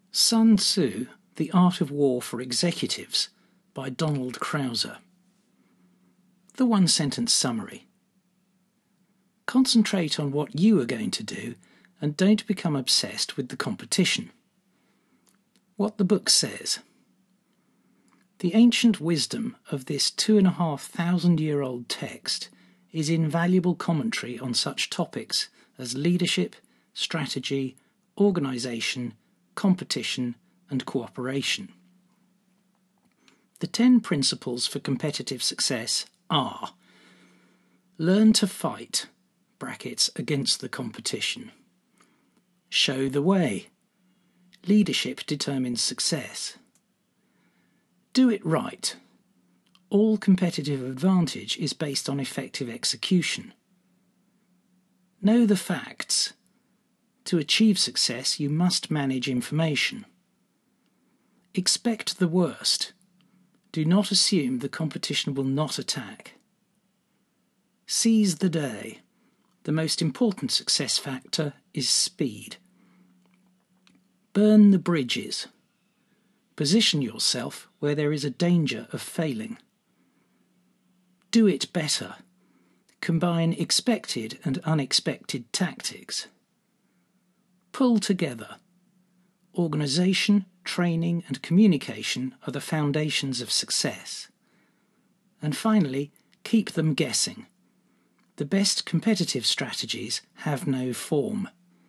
Sun Tzu, The Art of War for Executives by Donald Krauser. The one-sentence summary. Concentrate on what you are going to do and don't become obsessed with the competition. What the book says. The ancient wisdom of this 2,500-year-old text is invaluable commentary on such topics as leadership, strategy, organisation, competition, and cooperation. The 10 principles for competitive success are: learn to fight (brackets against the competition). Show the way. Leadership determines success. Do it right. All competitive advantage is based on effective execution. Know the facts. To achieve success, you must manage information. Expect the worst. Do not assume the competition will not attack. Seize the day. The most important success factor is speed. Burn the bridges. Position yourself where there is a danger of failing. Do it better. Combine expected and unexpected tactics. Pull together. Organisation, training, and communication are the foundations of success. And finally, keep them guessing. The best competitive strategies have no form.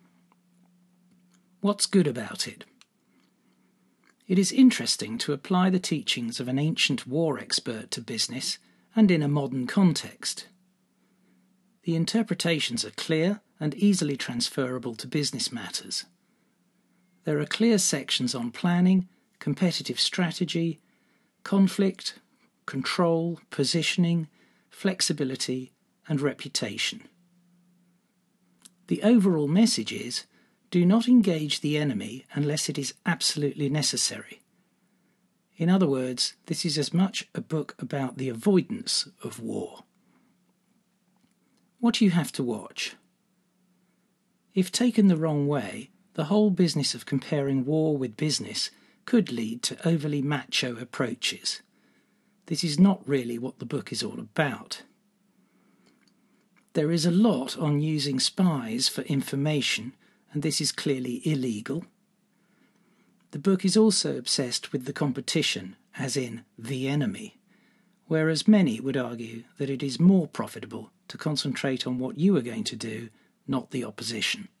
What's good about it? It is interesting to apply the teachings of an ancient war expert to business and in a modern context. The interpretations are clear and easily transferable to business matters. There are clear sections on planning, competitive strategy, conflict, control, positioning, flexibility, and reputation. The overall message is: do not engage the enemy unless it is absolutely necessary. In other words, this is as much a book about the avoidance of war. What you have to watch. If taken the wrong way, the whole business of comparing war with business could lead to overly macho approaches. This is not really what the book is all about. There is a lot on using spies for information, and this is clearly illegal. The book is also obsessed with the competition, as in the enemy, whereas many would argue that it is more profitable to concentrate on what you are going to do, not the opposition.